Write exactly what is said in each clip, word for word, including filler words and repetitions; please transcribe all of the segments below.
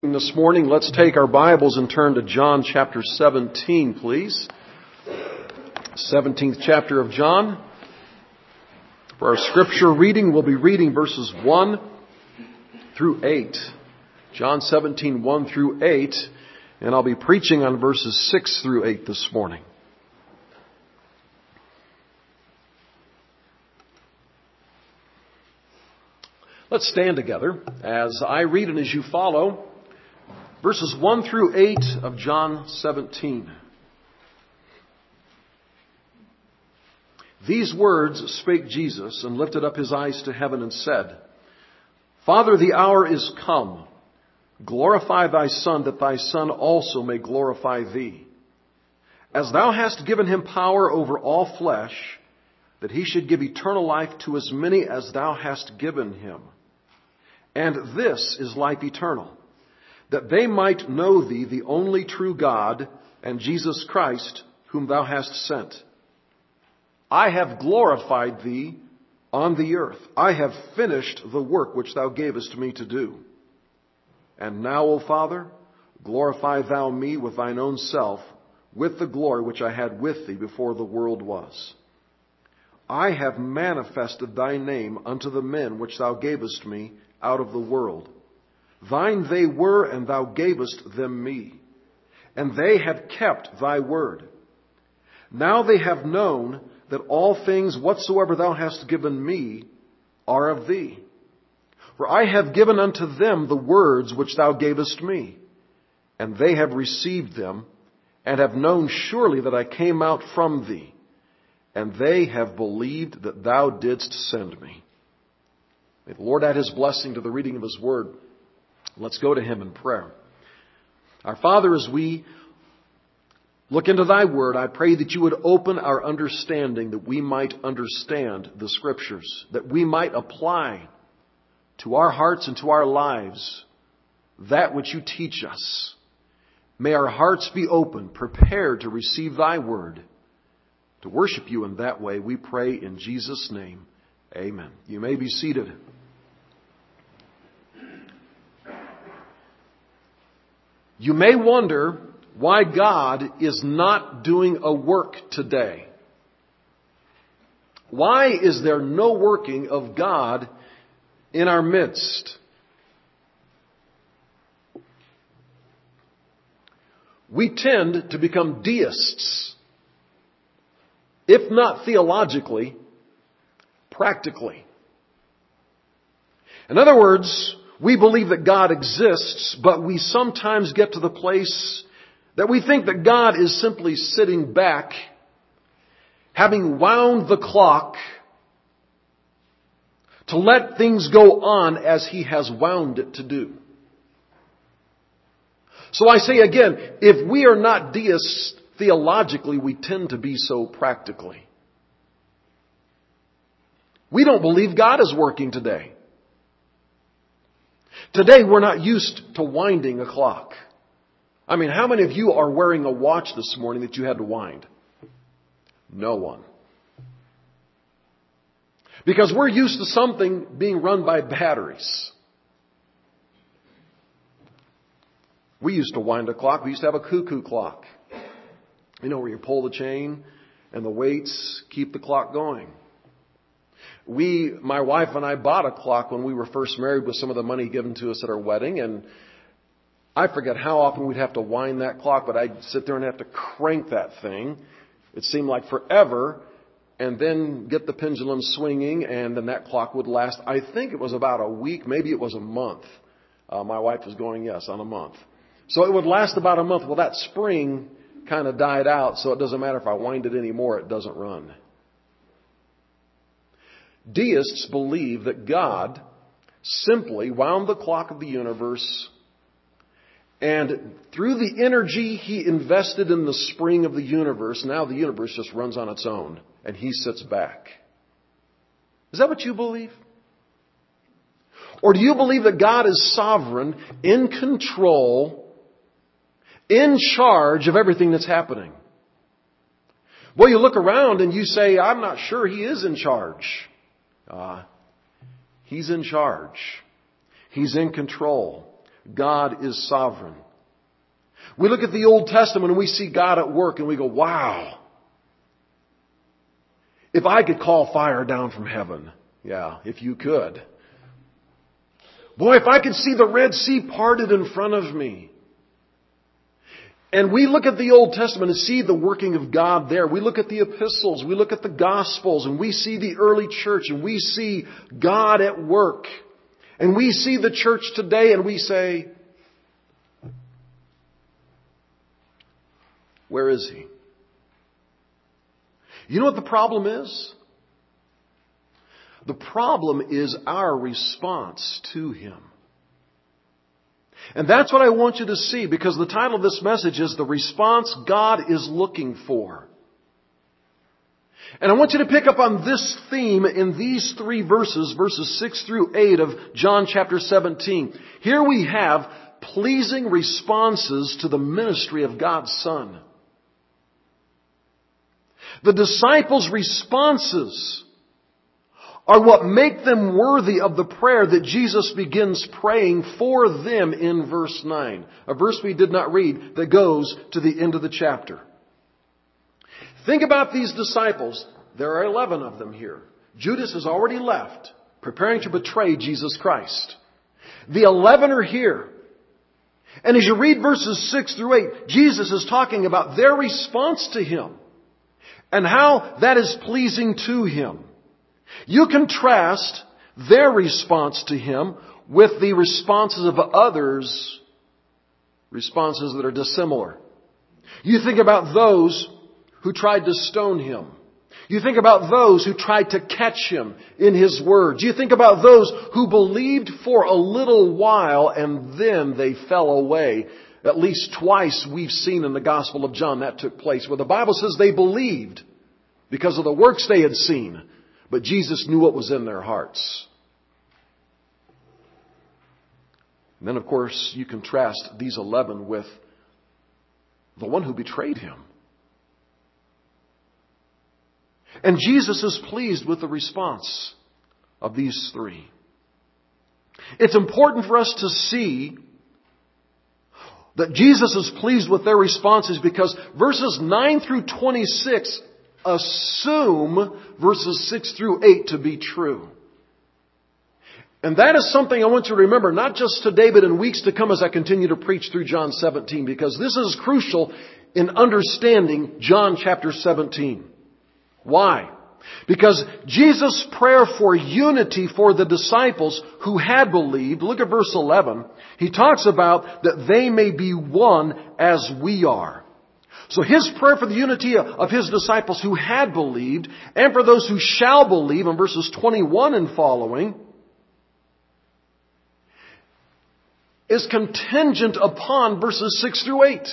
This morning, let's take our Bibles and turn to John chapter seventeen, please. seventeenth chapter of John. For our scripture reading, we'll be reading verses one through eight. John seventeen, one through eight. And I'll be preaching on verses six through eight this morning. Let's stand together as I read and as you follow. Verses one through eight of John seventeen. These words spake Jesus and lifted up his eyes to heaven and said, Father, the hour is come. Glorify thy Son, that thy Son also may glorify thee. As thou hast given him power over all flesh, that he should give eternal life to as many as thou hast given him. And this is life eternal, that they might know thee, the only true God, and Jesus Christ, whom thou hast sent. I have glorified thee on the earth. I have finished the work which thou gavest me to do. And now, O Father, glorify thou me with thine own self, with the glory which I had with thee before the world was. I have manifested thy name unto the men which thou gavest me out of the world. Thine they were, and thou gavest them me. And they have kept thy word. Now they have known that all things whatsoever thou hast given me are of thee. For I have given unto them the words which thou gavest me. And they have received them, and have known surely that I came out from thee. And they have believed that thou didst send me. May the Lord add his blessing to the reading of his word. Let's go to him in prayer. Our Father, as we look into thy word, I pray that you would open our understanding, that we might understand the scriptures, that we might apply to our hearts and to our lives that which you teach us. May our hearts be open, prepared to receive thy word, to worship you in that way. We pray in Jesus' name. Amen. You may be seated. You may wonder why God is not doing a work today. Why is there no working of God in our midst? We tend to become deists, if not theologically, practically. In other words, we believe that God exists, but we sometimes get to the place that we think that God is simply sitting back, having wound the clock to let things go on as he has wound it to do. So I say again, if we are not deists theologically, we tend to be so practically. We don't believe God is working today. Today, we're not used to winding a clock. I mean, how many of you are wearing a watch this morning that you had to wind? No one. Because we're used to something being run by batteries. We used to wind a clock. We used to have a cuckoo clock. You know, where you pull the chain and the weights keep the clock going. We, my wife and I bought a clock when we were first married with some of the money given to us at our wedding. And I forget how often we'd have to wind that clock, but I'd sit there and have to crank that thing. It seemed like forever. And then get the pendulum swinging, and then that clock would last. I think it was about a week. Maybe it was a month. Uh, my wife was going, yes, on a month. So it would last about a month. Well, that spring kind of died out, so it doesn't matter if I wind it anymore. It doesn't run. Deists believe that God simply wound the clock of the universe, and through the energy he invested in the spring of the universe, now the universe just runs on its own, and he sits back. Is that what you believe? Or do you believe that God is sovereign, in control, in charge of everything that's happening? Well, you look around and you say, I'm not sure he is in charge. Uh, he's in charge. He's in control. God is sovereign. We look at the Old Testament and we see God at work and we go, wow. If I could call fire down from heaven. Yeah, if you could. Boy, if I could see the Red Sea parted in front of me. And we look at the Old Testament and see the working of God there. We look at the epistles, we look at the Gospels, and we see the early church, and we see God at work. And we see the church today, and we say, where is He? You know what the problem is? The problem is our response to Him. And that's what I want you to see, because the title of this message is The Response God is Looking For. And I want you to pick up on this theme in these three verses, verses six through eight of John chapter seventeen. Here we have pleasing responses to the ministry of God's Son. The disciples' responses are what make them worthy of the prayer that Jesus begins praying for them in verse nine. A verse we did not read that goes to the end of the chapter. Think about these disciples. There are eleven of them here. Judas has already left, preparing to betray Jesus Christ. The eleven are here. And as you read verses six through eight, Jesus is talking about their response to Him and how that is pleasing to Him. You contrast their response to Him with the responses of others, responses that are dissimilar. You think about those who tried to stone Him. You think about those who tried to catch Him in His words. You think about those who believed for a little while and then they fell away. At least twice we've seen in the Gospel of John that took place, where the Bible says they believed because of the works they had seen. But Jesus knew what was in their hearts. And then, of course, you contrast these eleven with the one who betrayed Him. And Jesus is pleased with the response of these three. It's important for us to see that Jesus is pleased with their responses because verses nine through twenty-six assume verses six through eight to be true. And that is something I want you to remember, not just today, but in weeks to come as I continue to preach through John seventeen, because this is crucial in understanding John chapter seventeen. Why? Because Jesus' prayer for unity for the disciples who had believed, look at verse eleven, He talks about that they may be one as we are. So His prayer for the unity of His disciples who had believed, and for those who shall believe in verses twenty-one and following, is contingent upon verses six through eight.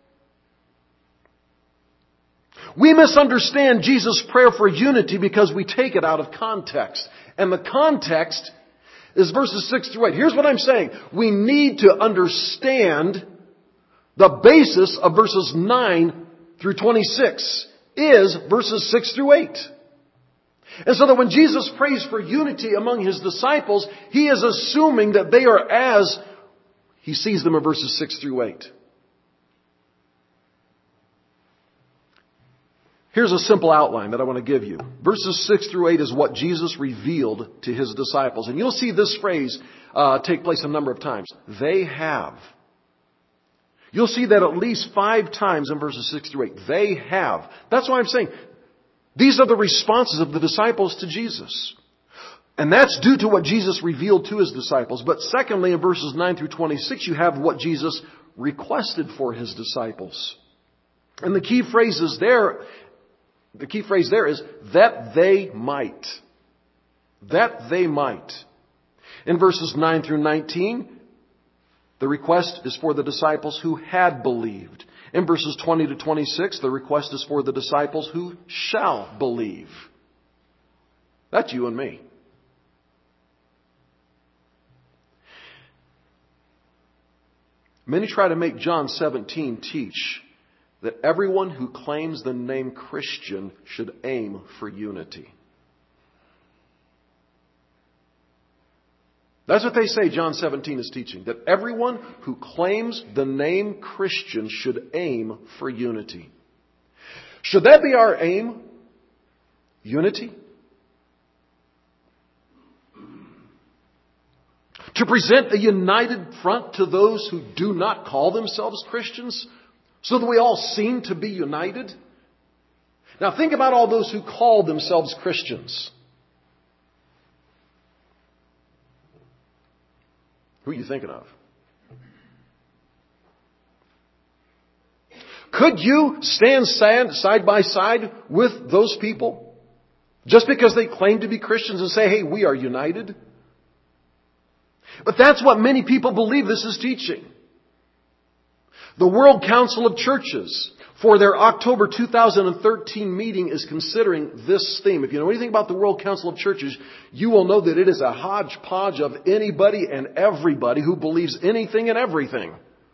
We misunderstand Jesus' prayer for unity because we take it out of context. And the context is verses six through eight. Here's what I'm saying. We need to understand the basis of verses nine through twenty-six is verses six through eight. And so that when Jesus prays for unity among His disciples, He is assuming that they are as He sees them in verses six through eight. Here's a simple outline that I want to give you. Verses six through eight is what Jesus revealed to His disciples. And you'll see this phrase uh, take place a number of times. They have. You'll see that at least five times in verses six through eight. They have. That's why I'm saying these are the responses of the disciples to Jesus. And that's due to what Jesus revealed to His disciples. But secondly, in verses nine through twenty-six, you have what Jesus requested for His disciples. And the key phrase is there, the key phrase there is that they might. That they might. In verses nine through nineteen, the request is for the disciples who had believed. In verses twenty to twenty-six, the request is for the disciples who shall believe. That's you and me. Many try to make John seventeen teach that everyone who claims the name Christian should aim for unity. That's what they say John seventeen is teaching. That everyone who claims the name Christian should aim for unity. Should that be our aim? Unity? To present a united front to those who do not call themselves Christians, so that we all seem to be united? Now think about all those who call themselves Christians. Who are you thinking of? Could you stand side by side with those people just because they claim to be Christians and say, hey, we are united? But that's what many people believe this is teaching. The World Council of Churches, for their October two thousand thirteen meeting, is considering this theme. If you know anything about the World Council of Churches, you will know that it is a hodgepodge of anybody and everybody who believes anything and everything.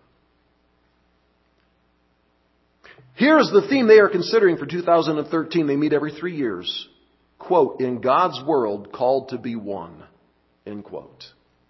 Here's the theme they are considering for two thousand thirteen. They meet every three years. Quote, in God's world called to be one. End quote.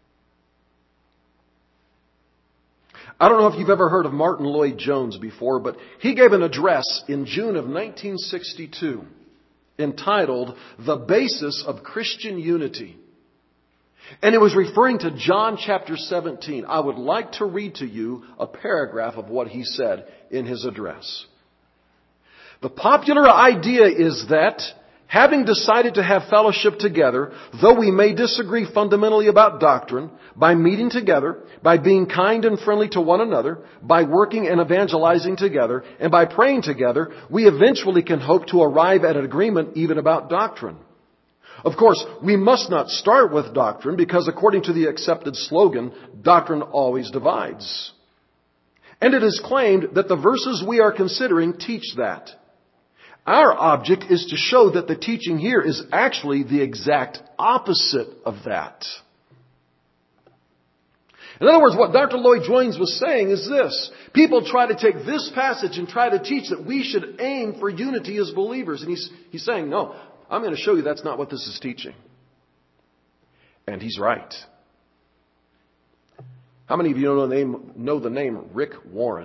I don't know if you've ever heard of Martin Lloyd-Jones before, but he gave an address in June of nineteen sixty-two entitled, The Basis of Christian Unity. And it was referring to John chapter seventeen. I would like to read to you a paragraph of what he said in his address. The popular idea is that, having decided to have fellowship together, though we may disagree fundamentally about doctrine, by meeting together, by being kind and friendly to one another, by working and evangelizing together, and by praying together, we eventually can hope to arrive at an agreement even about doctrine. Of course, we must not start with doctrine because according to the accepted slogan, doctrine always divides. And it is claimed that the verses we are considering teach that. Our object is to show that the teaching here is actually the exact opposite of that. In other words, what Doctor Lloyd-Jones was saying is this. People try to take this passage and try to teach that we should aim for unity as believers. And he's, he's saying, no, I'm going to show you that's not what this is teaching. And he's right. How many of you know the name, know the name Rick Warren?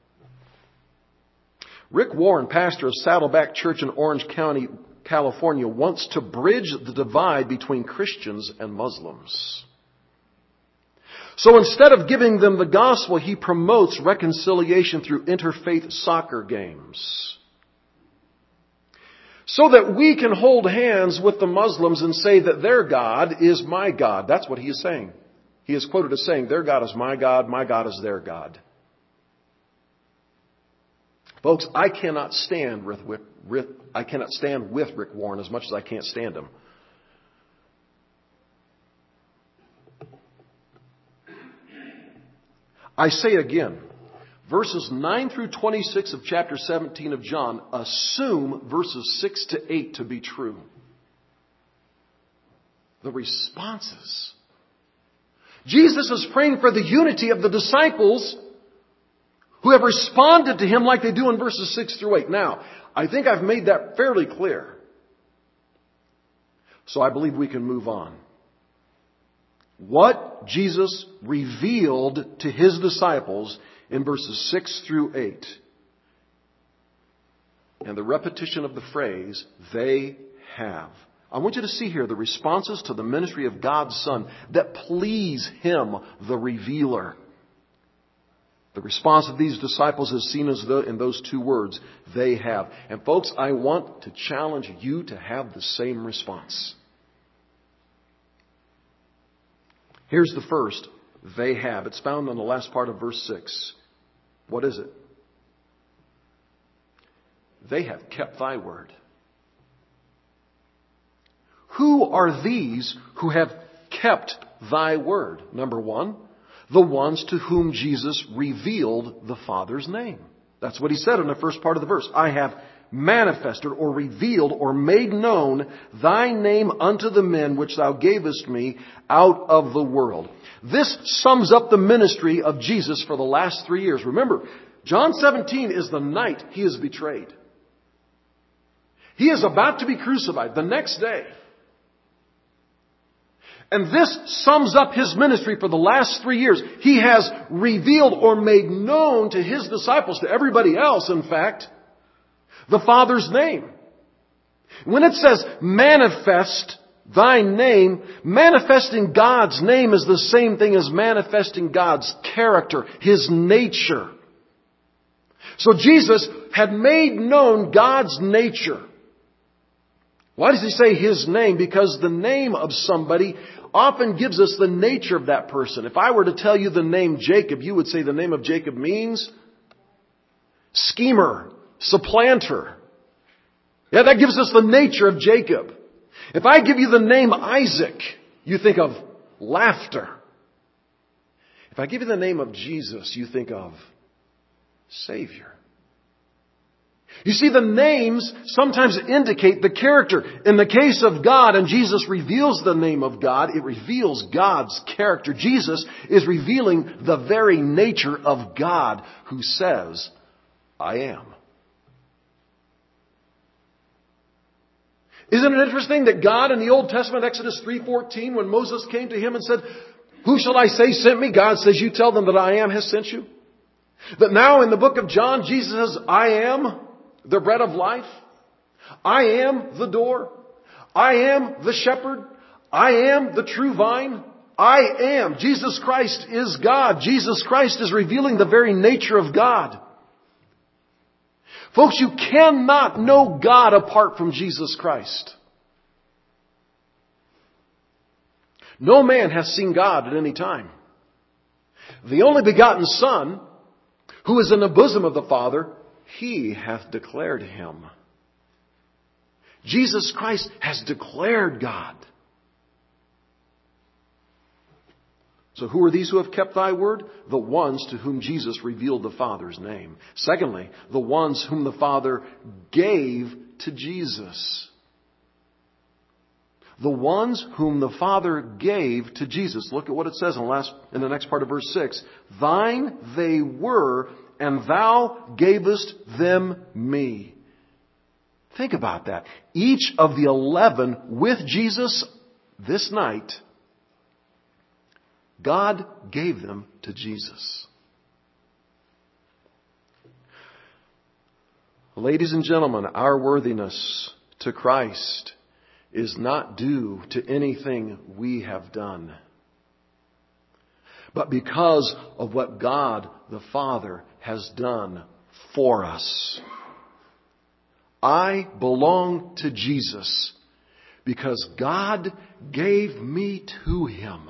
Rick Warren, pastor of Saddleback Church in Orange County, California, wants to bridge the divide between Christians and Muslims. So instead of giving them the gospel, he promotes reconciliation through interfaith soccer games. So that we can hold hands with the Muslims and say that their God is my God. That's what he is saying. He is quoted as saying, their God is my God, my God is their God. Folks, I cannot stand with Rick, I cannot stand with Rick Warren as much as I can't stand him. I say it again. Verses nine through twenty-six of chapter seventeen of John assume verses six to eight to be true. The responses. Jesus is praying for the unity of the disciples who have responded to him like they do in verses six through eight. Now, I think I've made that fairly clear. So I believe we can move on. What Jesus revealed to his disciples in verses six through eight. And the repetition of the phrase, they have. I want you to see here the responses to the ministry of God's Son that please him, the revealer. The response of these disciples is seen as the, in those two words, they have. And folks, I want to challenge you to have the same response. Here's the first, they have. It's found in the last part of verse six. What is it? They have kept thy word. Who are these who have kept thy word? Number one, the ones to whom Jesus revealed the Father's name. That's what he said in the first part of the verse. I have manifested or revealed or made known thy name unto the men which thou gavest me out of the world. This sums up the ministry of Jesus for the last three years. Remember, John seventeen is the night he is betrayed. He is about to be crucified the next day. And this sums up His ministry for the last three years. He has revealed or made known to His disciples, to everybody else, in fact, the Father's name. When it says, manifest Thy name, manifesting God's name is the same thing as manifesting God's character, His nature. So Jesus had made known God's nature. Why does He say His name? Because the name of somebody often gives us the nature of that person. If I were to tell you the name Jacob, you would say the name of Jacob means schemer, supplanter. Yeah, that gives us the nature of Jacob. If I give you the name Isaac, you think of laughter. If I give you the name of Jesus, you think of Savior. You see, the names sometimes indicate the character. In the case of God, and Jesus reveals the name of God, it reveals God's character. Jesus is revealing the very nature of God, who says, I am. Isn't it interesting that God in the Old Testament, Exodus three fourteen, when Moses came to Him and said, who shall I say sent me? God says, you tell them that I am has sent you. That now in the book of John, Jesus says, I am the bread of life. I am the door. I am the shepherd. I am the true vine. I am. Jesus Christ is God. Jesus Christ is revealing the very nature of God. Folks, you cannot know God apart from Jesus Christ. No man has seen God at any time. The only begotten Son, who is in the bosom of the Father, He hath declared Him. Jesus Christ has declared God. So who are these who have kept Thy word? The ones to whom Jesus revealed the Father's name. Secondly, the ones whom the Father gave to Jesus. The ones whom the Father gave to Jesus. Look at what it says in the, last, in the next part of verse six. Thine they were, and Thou gavest them me. Think about that. Each of the eleven with Jesus this night, God gave them to Jesus. Ladies and gentlemen, our worthiness to Christ is not due to anything we have done, but because of what God the Father has done for us. I belong to Jesus because God gave me to Him.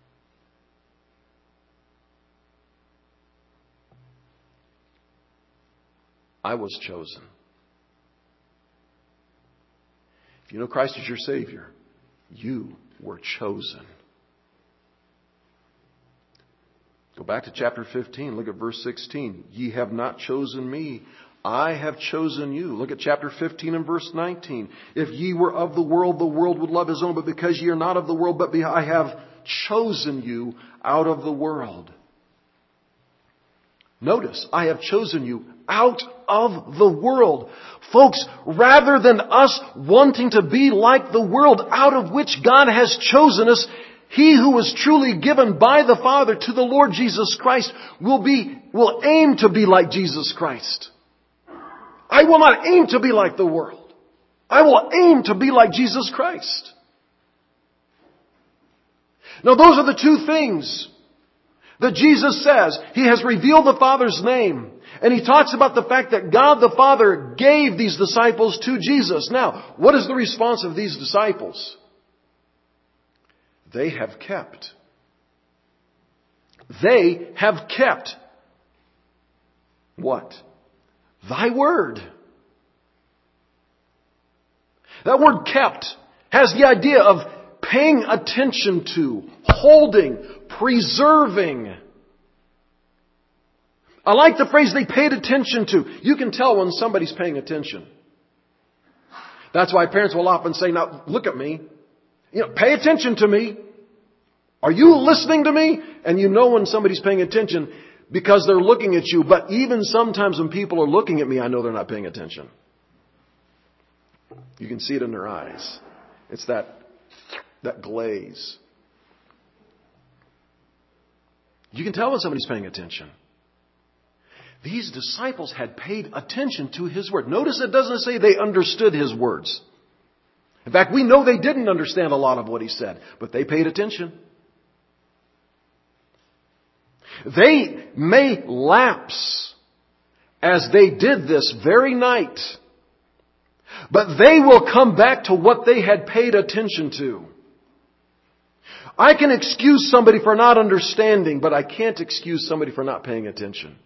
I was chosen. If you know Christ as your Savior, you were chosen. Go back to chapter fifteen. Look at verse sixteen. Ye have not chosen me. I have chosen you. Look at chapter fifteen and verse nineteen. If ye were of the world, the world would love his own. But because ye are not of the world, but I have chosen you out of the world. Notice, I have chosen you out of the world. Folks, rather than us wanting to be like the world out of which God has chosen us, He who was truly given by the Father to the Lord Jesus Christ will be, will aim to be like Jesus Christ. I will not aim to be like the world. I will aim to be like Jesus Christ. Now those are the two things that Jesus says. He has revealed the Father's name. And He talks about the fact that God the Father gave these disciples to Jesus. Now, what is the response of these disciples? They have kept. They have kept. What? Thy word. That word kept has the idea of paying attention to, holding, preserving. I like the phrase they paid attention to. You can tell when somebody's paying attention. That's why parents will often say, now look at me. You know, pay attention to me. Are you listening to me? And you know when somebody's paying attention because they're looking at you. But even sometimes when people are looking at me, I know they're not paying attention. You can see it in their eyes. It's that, that glaze. You can tell when somebody's paying attention. These disciples had paid attention to His word. Notice it doesn't say they understood His words. In fact, we know they didn't understand a lot of what He said, but they paid attention. They may lapse as they did this very night, but they will come back to what they had paid attention to. I can excuse somebody for not understanding, but I can't excuse somebody for not paying attention.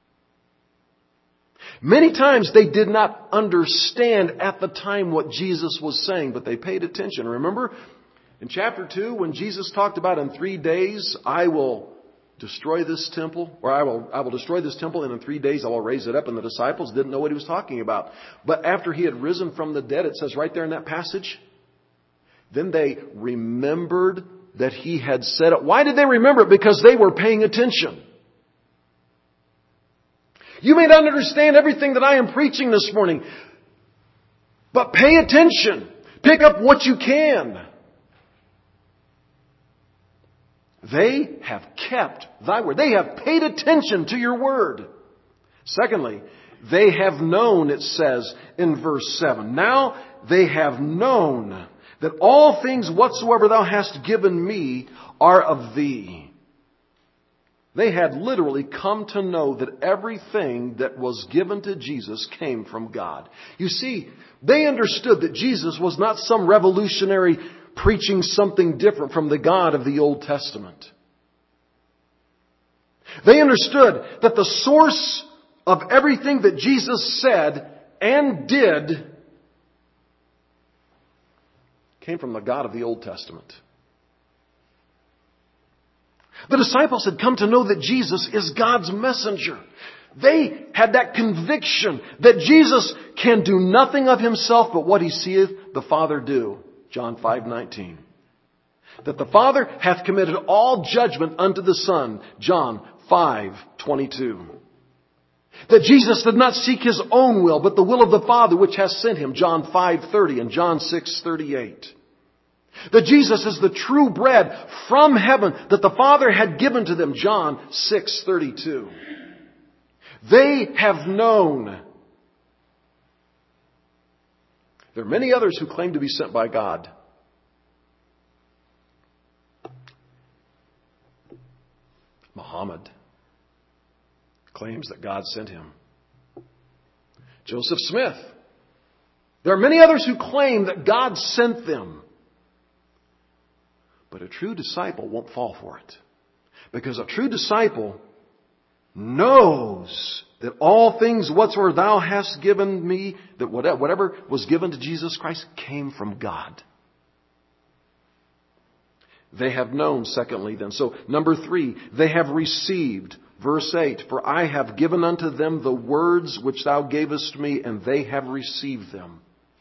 Many times they did not understand at the time what Jesus was saying, but they paid attention. Remember in chapter two when Jesus talked about in three days I will destroy this temple, or I will, I will destroy this temple and in three days I will raise it up, and the disciples didn't know what He was talking about. But after He had risen from the dead, it says right there in that passage, then they remembered that He had said it. Why did they remember it? Because they were paying attention. You may not understand everything that I am preaching this morning, but pay attention. Pick up what you can. They have kept Thy word. They have paid attention to Your word. Secondly, they have known, it says in verse seven. Now they have known that all things whatsoever Thou hast given me are of Thee. They had literally come to know that everything that was given to Jesus came from God. You see, they understood that Jesus was not some revolutionary preaching something different from the God of the Old Testament. They understood that the source of everything that Jesus said and did came from the God of the Old Testament. The disciples had come to know that Jesus is God's messenger. They had that conviction that Jesus can do nothing of Himself but what He seeth the Father do. John five nineteen. That the Father hath committed all judgment unto the Son. John five twenty-two. That Jesus did not seek His own will, but the will of the Father which hath sent Him. John five thirty and John six thirty-eight. That Jesus is the true bread from heaven that the Father had given to them. John six thirty-two. They have known. There are many others who claim to be sent by God. Muhammad claims that God sent him. Joseph Smith. There are many others who claim that God sent them. But a true disciple won't fall for it. Because a true disciple knows that all things whatsoever Thou hast given me, that whatever was given to Jesus Christ came from God. They have known, secondly then. So, number three, they have received. Verse eight, for I have given unto them the words which Thou gavest me, and they have received them.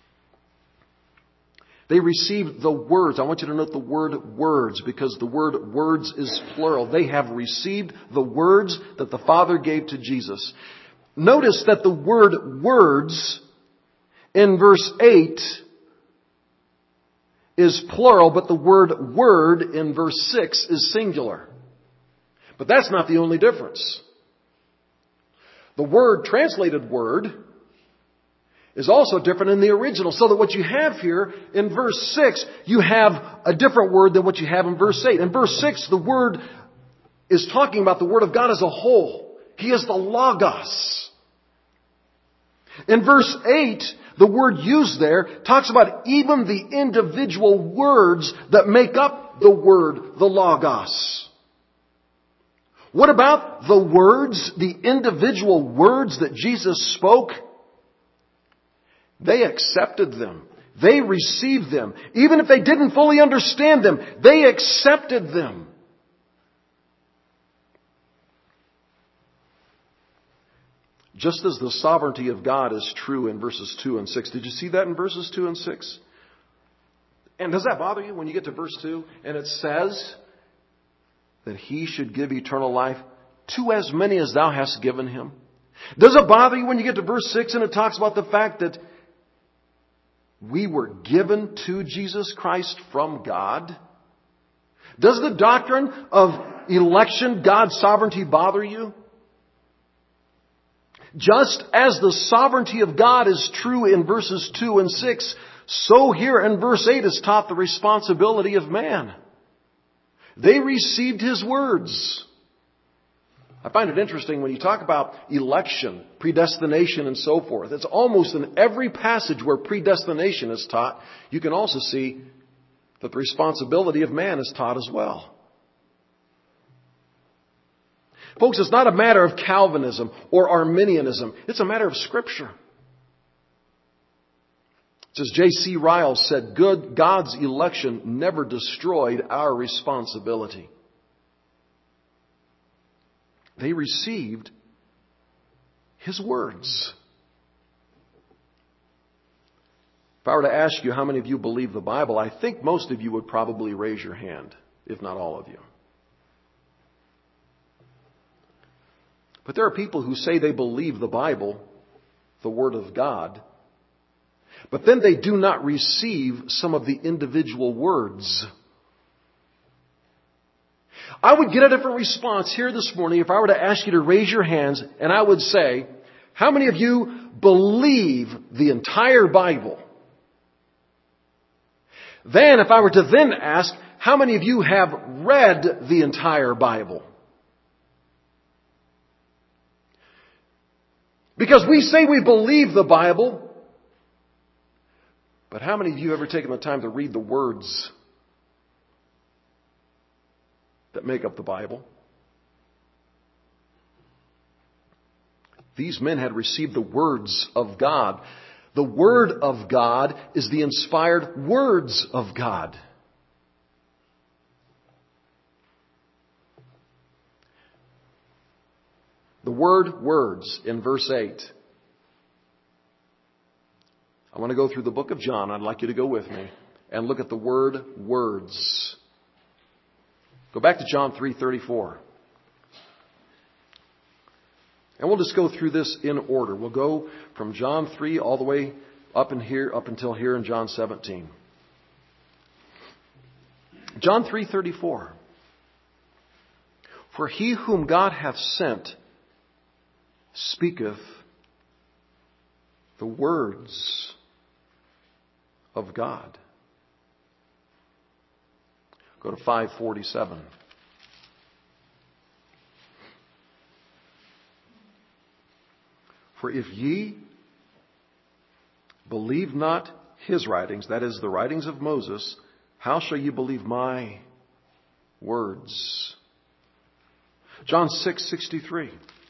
They received the words. I want you to note the word words, because the word words is plural. They have received the words that the Father gave to Jesus. Notice that the word words in verse eight is plural, but the word word in verse six is singular. But that's not the only difference. The word translated word is also different in the original. So that what you have here in verse six, you have a different word than what you have in verse eight. In verse six, the word is talking about the Word of God as a whole. He is the Logos. In verse eight, the word used there talks about even the individual words that make up the word, the Logos. What about the words, the individual words that Jesus spoke? They accepted them. They received them. Even if they didn't fully understand them, they accepted them. Just as the sovereignty of God is true in verses two and six. Did you see that in verses two and six? And does that bother you when you get to verse two and it says that He should give eternal life to as many as Thou hast given Him? Does it bother you when you get to verse six and it talks about the fact that we were given to Jesus Christ from God? Does the doctrine of election, God's sovereignty, bother you? Just as the sovereignty of God is true in verses two and six, so here in verse eight is taught the responsibility of man. They received His words. I find it interesting when you talk about election, predestination, and so forth. It's almost in every passage where predestination is taught, you can also see that the responsibility of man is taught as well. Folks, it's not a matter of Calvinism or Arminianism. It's a matter of Scripture. As J C Ryle said, good God's election never destroyed our responsibility. They received His words. If I were to ask you how many of you believe the Bible, I think most of you would probably raise your hand, if not all of you. But there are people who say they believe the Bible, the Word of God, but then they do not receive some of the individual words. I would get a different response here this morning if I were to ask you to raise your hands, and I would say, how many of you believe the entire Bible? Then, if I were to then ask, how many of you have read the entire Bible? Because we say we believe the Bible, but how many of you have ever taken the time to read the words that make up the Bible? These men had received the words of God. The Word of God is the inspired words of God. The word words in verse eight. I want to go through the book of John. I'd like you to go with me and look at the word words. Go back to John three thirty-four. And we'll just go through this in order. We'll go from John three all the way up in here, up until here in John seventeen. John three thirty-four. For he whom God hath sent speaketh the words of God. Go to five forty-seven. For if ye believe not his writings, that is, the writings of Moses, how shall you believe my words? John six sixty-three.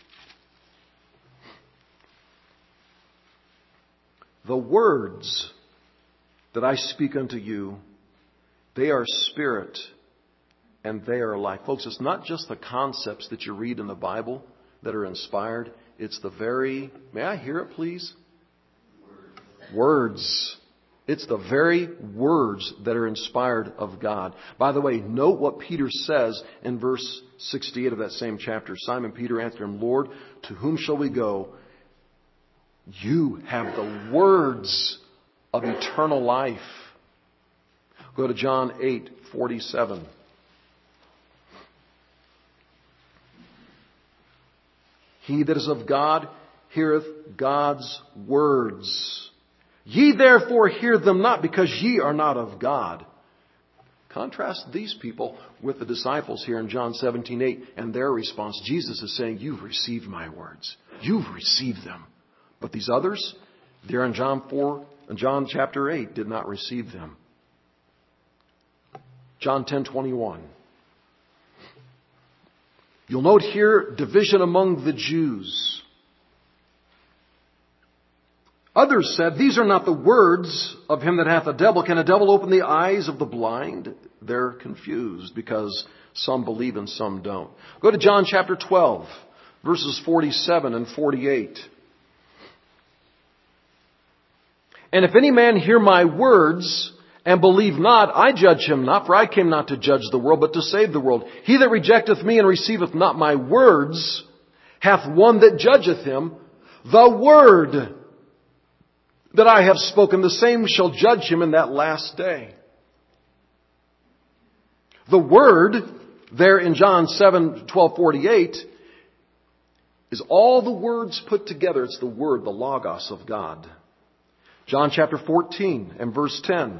The words that I speak unto you, they are spirit and they are life. Folks, it's not just the concepts that you read in the Bible that are inspired. It's the very, may I hear it please? Words. Words. It's the very words that are inspired of God. By the way, note what Peter says in verse sixty-eight of that same chapter. Simon Peter answered him, Lord, to whom shall we go? You have the words of eternal life. Go to John eight forty-seven. He that is of God heareth God's words. Ye therefore hear them not, because ye are not of God. Contrast these people with the disciples here in John seventeen eight and their response. Jesus is saying, you've received my words. You've received them. But these others, there in John four, in John chapter eight, did not receive them. John ten twenty-one. You'll note here division among the Jews. Others said, these are not the words of him that hath a devil. Can a devil open the eyes of the blind? They're confused because some believe and some don't. Go to John chapter twelve, verses forty-seven and forty-eight. And if any man hear my words and believe not, I judge him not, for I came not to judge the world, but to save the world. He that rejecteth me and receiveth not my words hath one that judgeth him. The word that I have spoken, the same shall judge him in that last day. The Word, there in John seven, twelve, forty-eight, is all the words put together. It's the Word, the Logos of God. John chapter fourteen and verse ten.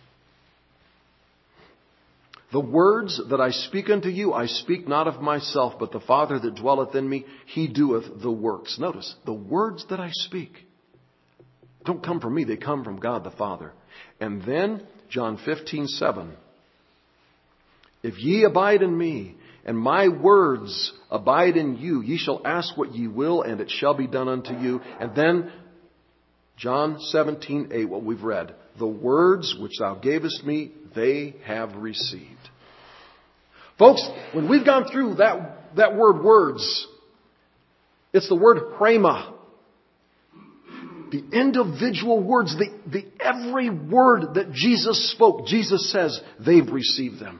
The words that I speak unto you, I speak not of myself, but the Father that dwelleth in me, He doeth the works. Notice, the words that I speak don't come from me, they come from God the Father. And then, John fifteen, seven. If ye abide in me, and my words abide in you, ye shall ask what ye will, and it shall be done unto you. And then, John seventeen, eight, what we've read. The words which thou gavest me, they have received. Folks, when we've gone through that, that word words, it's the word rhema. The individual words, the, the every word that Jesus spoke, Jesus says they've received them.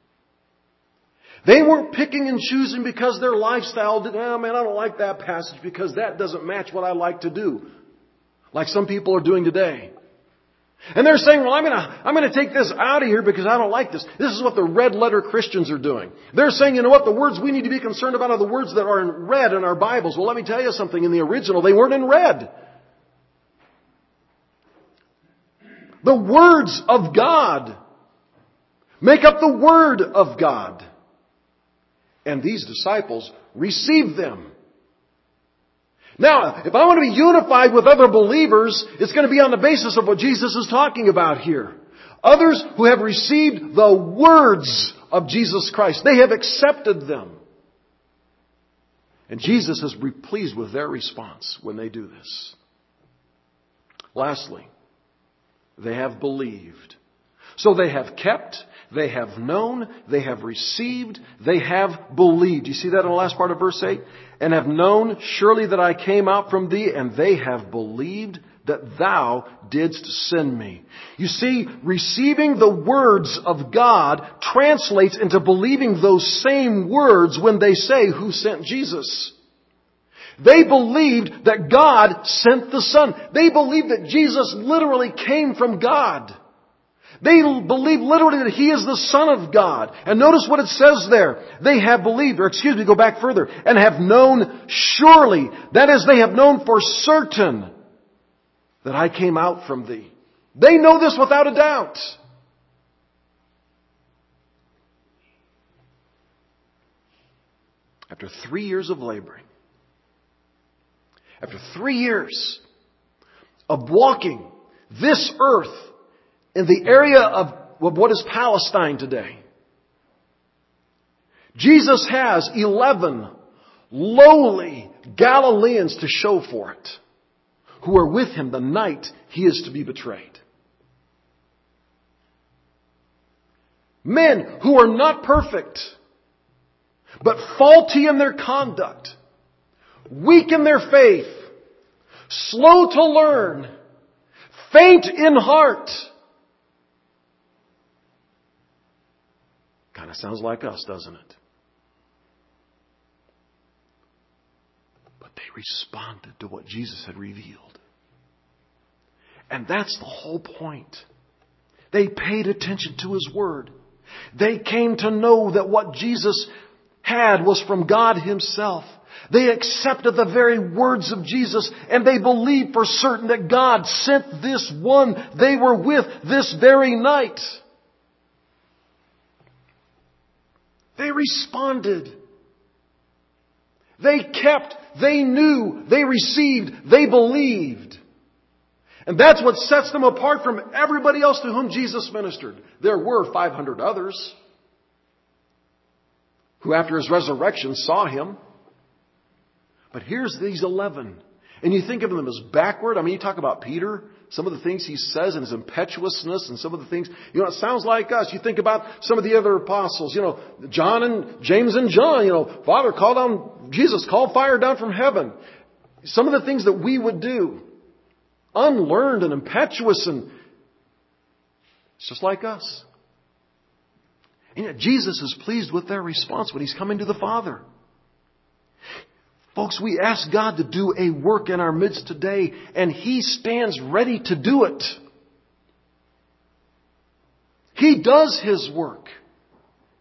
They weren't picking and choosing because their lifestyle did, oh man, I don't like that passage because that doesn't match what I like to do. Like some people are doing today. And they're saying, well, I'm going to, I'm going to take this out of here because I don't like this. This is what the red letter Christians are doing. They're saying, you know what, the words we need to be concerned about are the words that are in red in our Bibles. Well, let me tell you something. In the original, they weren't in red. The words of God make up the Word of God. And these disciples received them. Now, if I want to be unified with other believers, it's going to be on the basis of what Jesus is talking about here. Others who have received the words of Jesus Christ. They have accepted them. And Jesus is pleased with their response when they do this. Lastly, they have believed. So they have kept, they have known, they have received, they have believed. You see that in the last part of verse eight? And have known surely that I came out from thee, and they have believed that thou didst send me. You see, receiving the words of God translates into believing those same words when they say, who sent Jesus? They believed that God sent the Son. They believed that Jesus literally came from God. They believe literally that He is the Son of God. And notice what it says there. They have believed, or excuse me, go back further, and have known surely. That is, they have known for certain that I came out from thee. They know this without a doubt. After three years of laboring, after three years of walking this earth, in the area of what is Palestine today, Jesus has eleven lowly Galileans to show for it, who are with Him the night He is to be betrayed. Men who are not perfect, but faulty in their conduct, weak in their faith, slow to learn, faint in heart. Kind of sounds like us, doesn't it? But they responded to what Jesus had revealed. And that's the whole point. They paid attention to His Word. They came to know that what Jesus had was from God Himself. They accepted the very words of Jesus, and they believed for certain that God sent this one they were with this very night. They responded. They kept, they knew, they received, they believed. And that's what sets them apart from everybody else to whom Jesus ministered. There were five hundred others who after His resurrection saw Him. But here's these eleven. And you think of them as backward. I mean, you talk about Peter, some of the things he says and his impetuousness and some of the things, you know, it sounds like us. You think about some of the other apostles, you know, John and James and John, you know, Father called down, Jesus called fire down from heaven. Some of the things that we would do, unlearned and impetuous, and it's just like us. And yet Jesus is pleased with their response when He's coming to the Father. Folks, we ask God to do a work in our midst today, and He stands ready to do it. He does His work.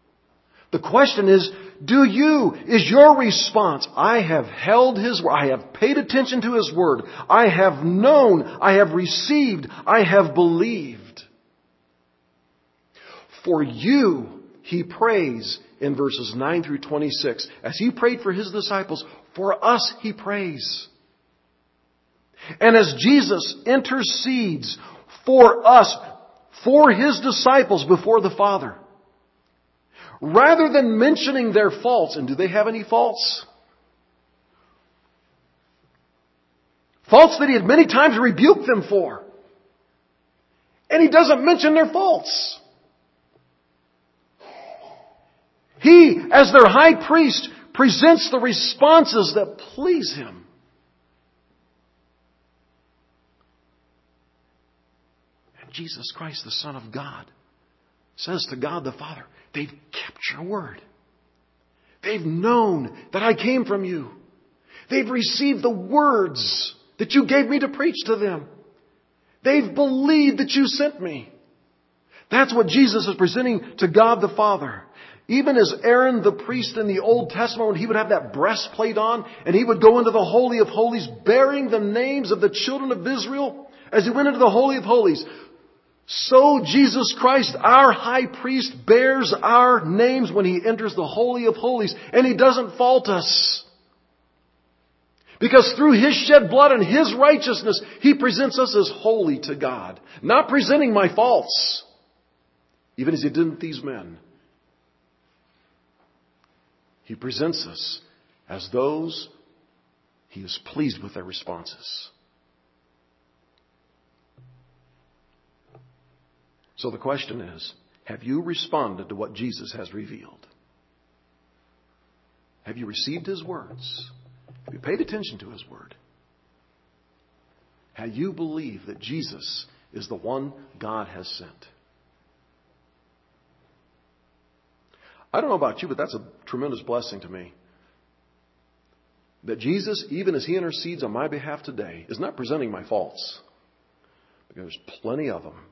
The question is, do you, is your response, I have held His word, I have paid attention to His word, I have known, I have received, I have believed. For you, He prays in verses nine through twenty-six. As He prayed for His disciples, for us He prays. And as Jesus intercedes for us, for His disciples before the Father, rather than mentioning their faults, and do they have any faults? Faults that He had many times rebuked them for. And He doesn't mention their faults. He, as their high priest, presents the responses that please Him. And Jesus Christ, the Son of God, says to God the Father, they've kept your word. They've known that I came from you. They've received the words that you gave me to preach to them. They've believed that you sent me. That's what Jesus is presenting to God the Father. Even as Aaron the priest in the Old Testament, when he would have that breastplate on and he would go into the Holy of Holies bearing the names of the children of Israel, as he went into the Holy of Holies, so Jesus Christ, our high priest, bears our names when He enters the Holy of Holies, and He doesn't fault us. Because through His shed blood and His righteousness, He presents us as holy to God. Not presenting my faults, even as He did with these men. He presents us as those He is pleased with their responses. So the question is, have you responded to what Jesus has revealed? Have you received His words? Have you paid attention to His word? Have you believed that Jesus is the one God has sent? I don't know about you, but that's a tremendous blessing to me. That Jesus, even as He intercedes on my behalf today, is not presenting my faults. Because there's plenty of them.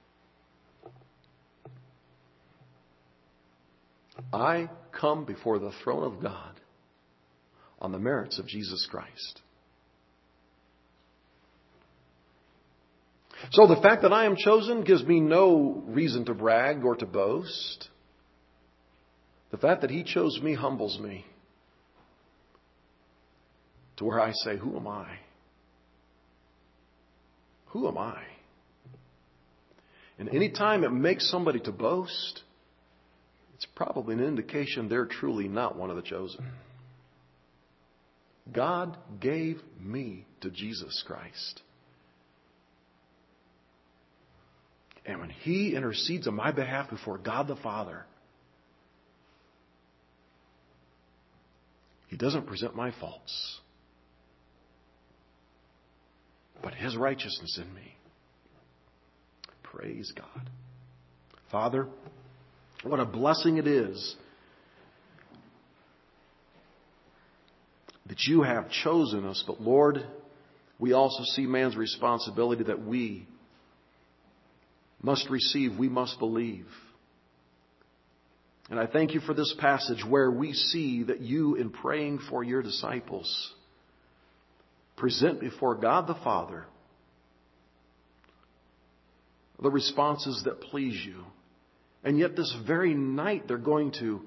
I come before the throne of God on the merits of Jesus Christ. So the fact that I am chosen gives me no reason to brag or to boast. The fact that He chose me humbles me to where I say, who am I? Who am I? And any time it makes somebody to boast, it's probably an indication they're truly not one of the chosen. God gave me to Jesus Christ. And when He intercedes on my behalf before God the Father, He doesn't present my faults, but His righteousness in me. Praise God. Father, what a blessing it is that You have chosen us. But Lord, we also see man's responsibility that we must receive, we must believe. And I thank You for this passage where we see that You, in praying for Your disciples, present before God the Father the responses that please You. And yet this very night they're going to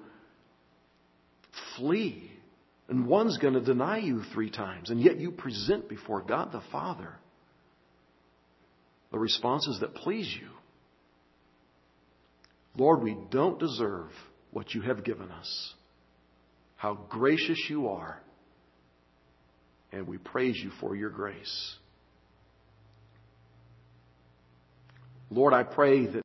flee. And one's going to deny You three times. And yet You present before God the Father the responses that please You. Lord, we don't deserve what You have given us. How gracious You are. And we praise You for Your grace. Lord, I pray that